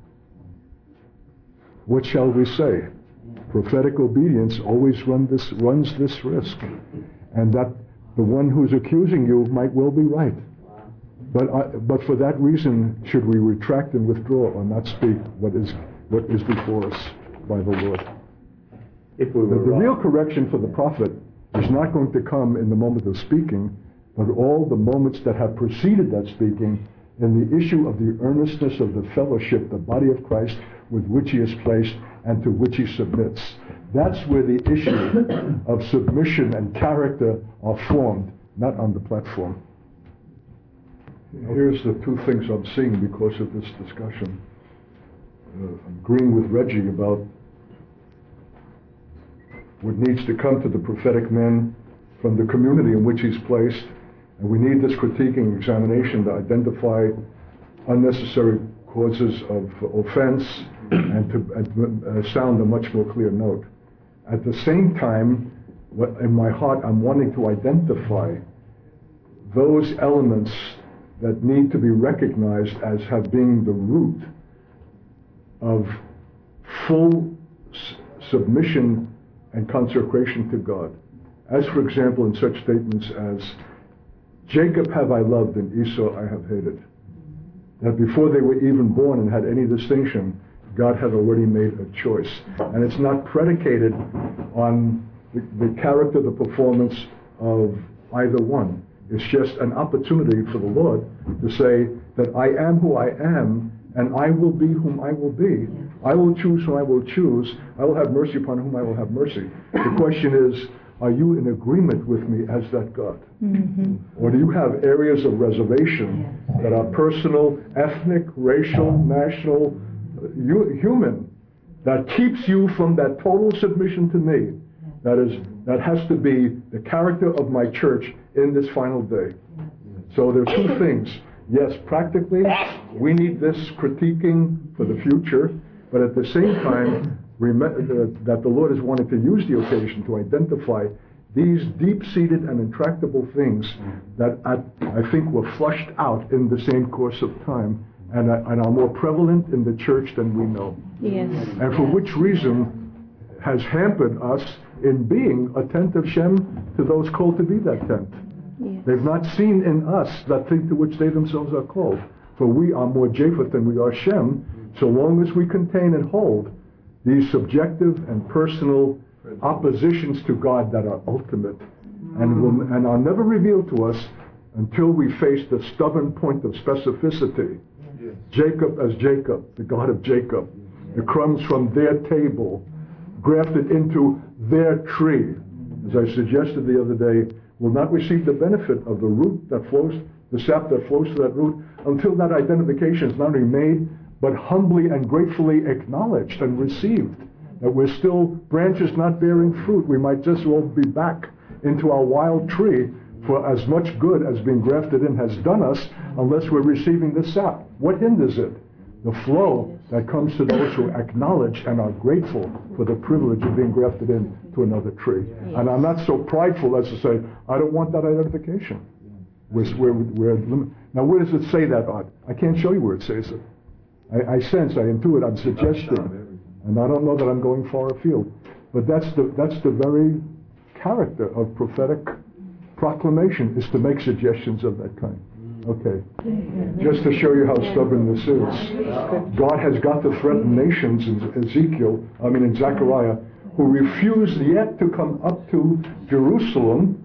what shall we say? Prophetic obedience always runs this risk, and that the one who's accusing you might well be right. But for that reason, should we retract and withdraw or not speak what is before us by the Lord? The real correction for the prophet is not going to come in the moment of speaking, but all the moments that have preceded that speaking in the issue of the earnestness of the fellowship, the body of Christ with which he is placed and to which he submits. That's where the issue of submission and character are formed, not on the platform. Here's the two things I'm seeing because of this discussion. I'm agreeing with Reggie about what needs to come to the prophetic man from the community in which he's placed. And we need this critiquing examination to identify unnecessary causes of offense and to sound a much more clear note. At the same time, in my heart, I'm wanting to identify those elements that need to be recognized as have been the root of full submission and consecration to God. As, for example, in such statements as, Jacob have I loved and Esau I have hated. That before they were even born and had any distinction, God had already made a choice. And it's not predicated on the character, the performance of either one. It's just an opportunity for the Lord to say that I am who I am, and I will be whom I will be. I will choose whom I will choose. I will have mercy upon whom I will have mercy. The question is, are you in agreement with me as that God? Mm-hmm. Or do you have areas of reservation that are personal, ethnic, racial, national, human, that keeps you from that total submission to me? That has to be the character of my church in this final day. So there are two things. Yes, practically, we need this critiquing for the future, but at the same time, remember that the Lord is wanting to use the occasion to identify these deep-seated and intractable things that I think were flushed out in the same course of time and are more prevalent in the church than we know. Yes. And for which reason has hampered us in being a tent of Shem to those called to be that tent. Yes. They've not seen in us that thing to which they themselves are called. For we are more Japheth than we are Shem, so long as we contain and hold these subjective and personal oppositions to God that are ultimate and are never revealed to us until we face the stubborn point of specificity. Yes. Jacob as Jacob, the God of Jacob, the crumbs from their table grafted into their tree, as I suggested the other day, will not receive the benefit of the root that flows, the sap that flows to that root, until that identification is not only made, but humbly and gratefully acknowledged and received. That we're still branches not bearing fruit. We might just well be back into our wild tree, for as much good as being grafted in has done us, unless we're receiving the sap. What hinders it? The flow that comes to those who acknowledge and are grateful for the privilege of being grafted into another tree. And I'm not so prideful as to say, I don't want that identification. Now, where does it say that, Art? I can't show you where it says it. I sense, I intuit, I'm suggesting. And I don't know that I'm going far afield. But that's the very character of prophetic proclamation, is to make suggestions of that kind. Okay. Just to show you how stubborn this is. God has got to threaten nations in Zechariah, who refuse yet to come up to Jerusalem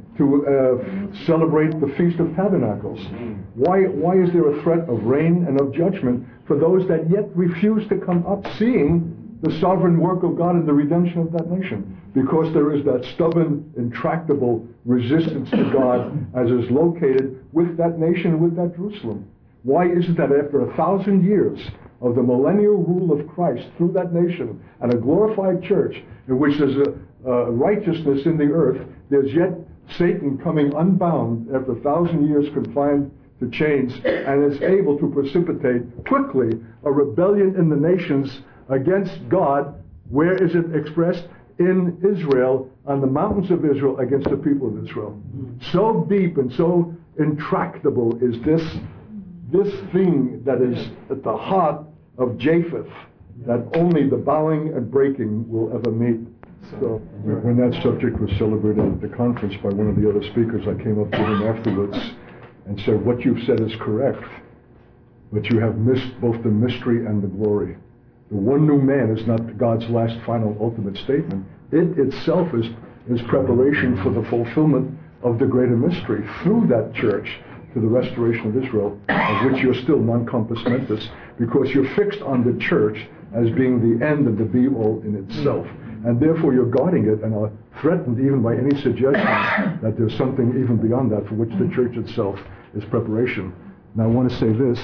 to celebrate the Feast of Tabernacles. Why is there a threat of rain and of judgment for those that yet refuse to come up, seeing the sovereign work of God in the redemption of that nation? Because there is that stubborn, intractable resistance to God as is located with that nation and with that Jerusalem. Why is it that after 1,000 years of the millennial rule of Christ through that nation and a glorified church in which there's a righteousness in the earth, there's yet Satan coming unbound after 1,000 years confined to chains, and is able to precipitate quickly a rebellion in the nations against God? Where is it expressed? In Israel, on the mountains of Israel, against the people of Israel. So deep and so intractable is this thing that is at the heart of Japheth, that only the bowing and breaking will ever meet. So when that subject was celebrated at the conference by one of the other speakers, I came up to him afterwards and said, what you've said is correct, but you have missed both the mystery and the glory. The one new man is not God's last, final, ultimate statement. It itself is preparation for the fulfillment of the greater mystery through that church to the restoration of Israel, of which you're still non-compos mentis, because you're fixed on the church as being the end and the be-all in itself. And therefore you're guarding it and are threatened even by any suggestion that there's something even beyond that for which the church itself is preparation. Now I want to say this.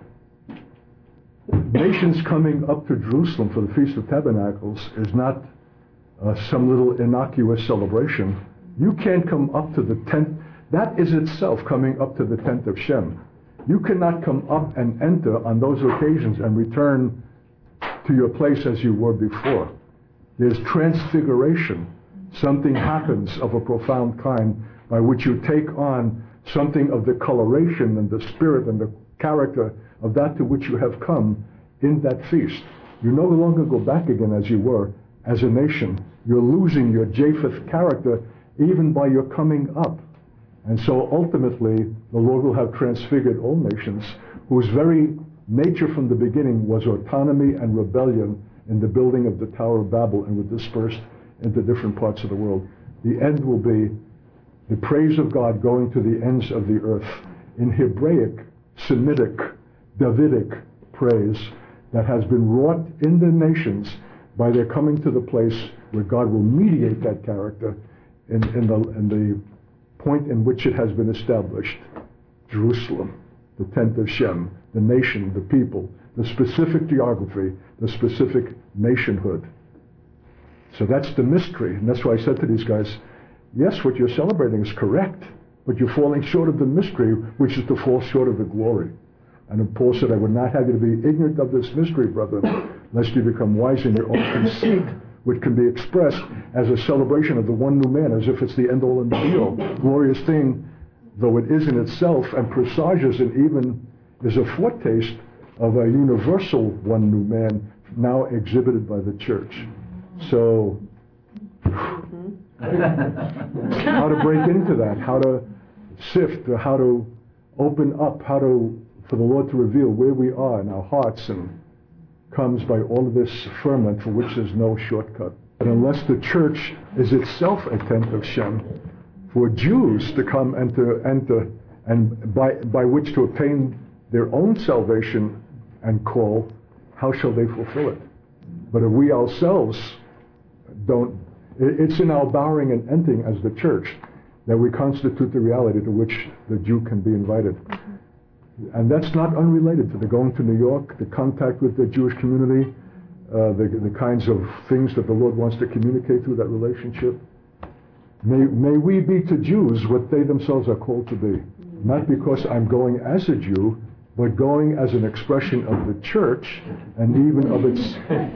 Nations coming up to Jerusalem for the Feast of Tabernacles is not some little innocuous celebration. You can't come up to the tent. That is itself coming up to the tent of Shem. You cannot come up and enter on those occasions and return to your place as you were before. There's transfiguration. Something happens of a profound kind by which you take on something of the coloration and the spirit and the character of that to which you have come in that feast. You no longer go back again as you were as a nation. You're losing your Japheth character even by your coming up. And so ultimately, the Lord will have transfigured all nations whose very nature from the beginning was autonomy and rebellion in the building of the Tower of Babel, and were dispersed into different parts of the world. The end will be the praise of God going to the ends of the earth in Hebraic, Semitic, Davidic praise that has been wrought in the nations by their coming to the place where God will mediate that character in the point in which it has been established. Jerusalem, the tent of Shem, the nation, the people, the specific geography, the specific nationhood. So that's the mystery. And that's why I said to these guys, yes, what you're celebrating is correct, but you're falling short of the mystery, which is to fall short of the glory. And Paul said, I would not have you to be ignorant of this mystery, brethren, lest you become wise in your own conceit, which can be expressed as a celebration of the one new man, as if it's the end-all and the be-all. Glorious thing, though it is in itself, and presages and even is a foretaste of a universal one new man now exhibited by the church. So, how to break into that, how to sift, or how to open up, for the Lord to reveal where we are in our hearts, and comes by all of this ferment for which there's no shortcut. And unless the church is itself a tent of Shem, for Jews to come and to enter, and by which to obtain their own salvation and call, how shall they fulfill it? But if we ourselves don't, it's in our bowing and entering as the church that we constitute the reality to which the Jew can be invited. And that's not unrelated to the going to New York, the contact with the Jewish community, the kinds of things that the Lord wants to communicate through that relationship. May we be to Jews what they themselves are called to be. Not because I'm going as a Jew, but going as an expression of the church and even of its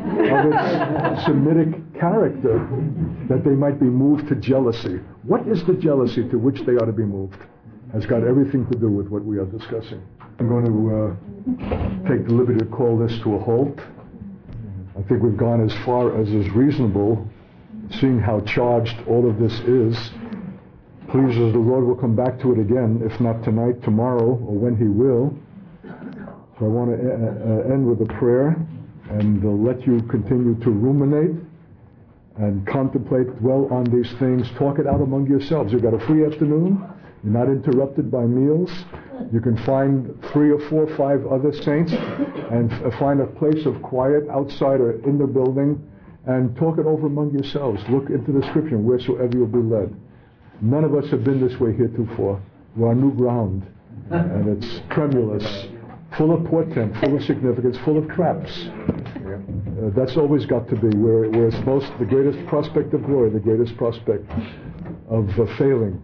Semitic character, that they might be moved to jealousy. What is the jealousy to which they are to be moved? Has got everything to do with what we are discussing. I'm going to take the liberty to call this to a halt. I think we've gone as far as is reasonable, seeing how charged all of this is. Please, as the Lord will come back to it again, if not tonight, tomorrow, or when He will. So I want to end with a prayer and let you continue to ruminate and contemplate, dwell on these things, talk it out among yourselves. You've got a free afternoon. You're not interrupted by meals. You can find 3 or 4 or 5 other saints and find a place of quiet outside or in the building and talk it over among yourselves. Look into the Scripture, wheresoever you'll be led. None of us have been this way heretofore. We're on new ground, and it's tremulous, full of portent, full of significance, full of traps. That's always got to be where it's the greatest prospect of glory, the greatest prospect of failing.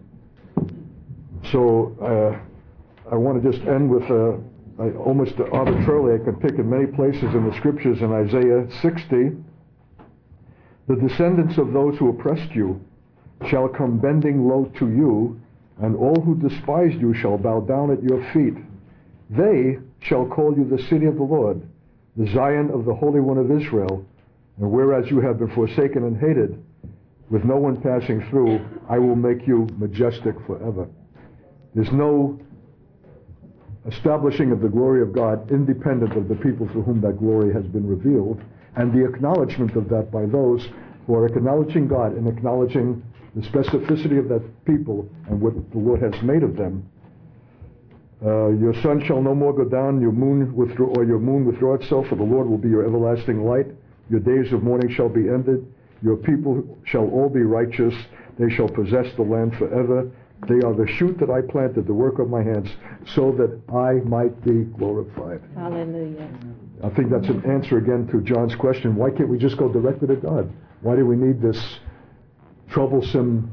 So I want to just end with almost arbitrarily, I can pick in many places in the Scriptures in Isaiah 60, the descendants of those who oppressed you shall come bending low to you, and all who despised you shall bow down at your feet. They shall call you the city of the Lord, the Zion of the Holy One of Israel. And whereas you have been forsaken and hated, with no one passing through, I will make you majestic forever. There's no establishing of the glory of God independent of the people through whom that glory has been revealed, and the acknowledgement of that by those who are acknowledging God and acknowledging the specificity of that people and what the Lord has made of them. Your sun shall no more go down, your moon withdraw itself, for the Lord will be your everlasting light. Your days of mourning shall be ended. Your people shall all be righteous. They shall possess the land forever. They are the shoot that I planted, the work of my hands, so that I might be glorified. Hallelujah. I think that's an answer again to John's question. Why can't we just go directly to God? Why do we need this troublesome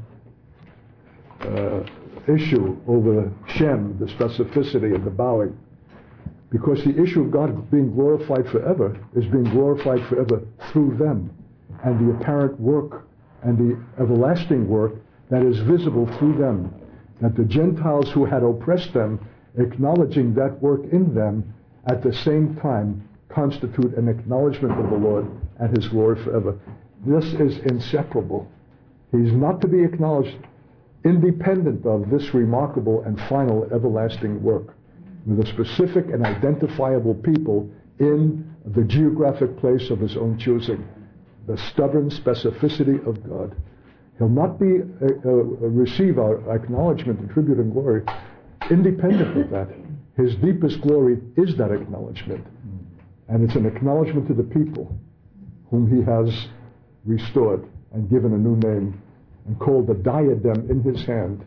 issue over Shem, the specificity and the bowing? Because the issue of God being glorified forever is being glorified forever through them, and the apparent work and the everlasting work that is visible through them, that the Gentiles who had oppressed them, acknowledging that work in them, at the same time constitute an acknowledgement of the Lord and His glory forever. This is inseparable. He's not to be acknowledged independent of this remarkable and final everlasting work, with a specific and identifiable people in the geographic place of His own choosing, the stubborn specificity of God. He'll not be receive our acknowledgement and tribute and glory independent of that. His deepest glory is that acknowledgement, and it's an acknowledgement to the people whom He has restored and given a new name and called the diadem in His hand,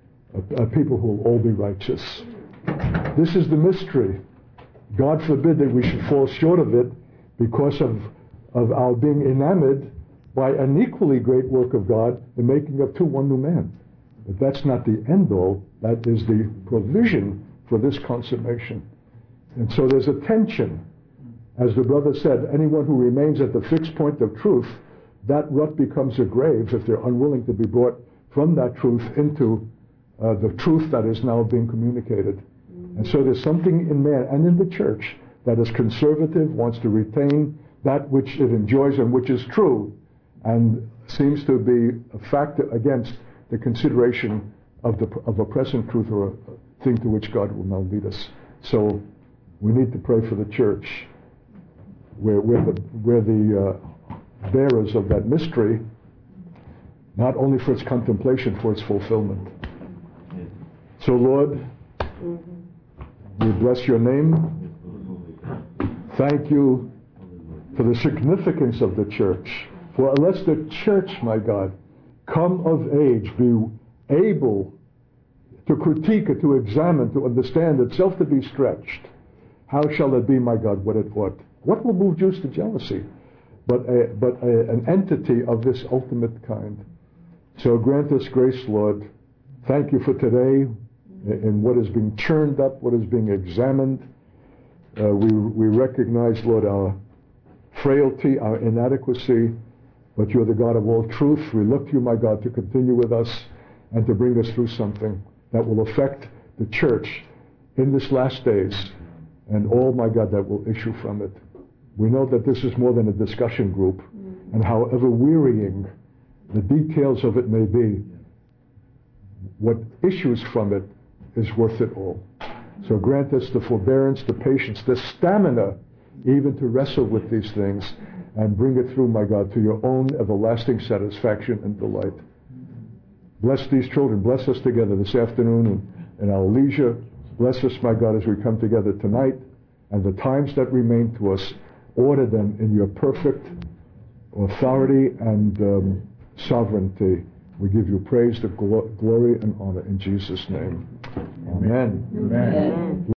a people who will all be righteous. This is the mystery. God forbid that we should fall short of it because of our being enamored by an equally great work of God, the making of one new man. But that's not the end all. That is the provision for this consummation. And so there's a tension. As the brother said, anyone who remains at the fixed point of truth, that rut becomes a grave if they're unwilling to be brought from that truth into the truth that is now being communicated. And so there's something in man and in the church that is conservative, wants to retain that which it enjoys and which is true, and seems to be a factor against the consideration of a present truth or a thing to which God will now lead us. So we need to pray for the church, where the bearers of that mystery, not only for its contemplation, for its fulfillment. So Lord, we bless your name. Thank you for the significance of the church. For unless the church, my God, come of age, be able to critique it, to examine, to understand itself, to be stretched, how shall it be, my God, what it ought? What will move Jews to jealousy? But an entity of this ultimate kind. So grant us grace, Lord. Thank you for today, in what is being churned up, what is being examined, We recognize, Lord, our frailty, our inadequacy, but you're the God of all truth. We look to you, my God, to continue with us and to bring us through something that will affect the church in this last days and all, my God, that will issue from it. We know that this is more than a discussion group, and however wearying the details of it may be, what issues from it is worth it all. So grant us the forbearance, the patience, the stamina even to wrestle with these things and bring it through, my God, to your own everlasting satisfaction and delight. Bless these children. Bless us together this afternoon and in our leisure. Bless us, my God, as we come together tonight and the times that remain to us. Order them in your perfect authority and sovereignty. We give you praise, the glory, and honor in Jesus' name. Amen. Amen.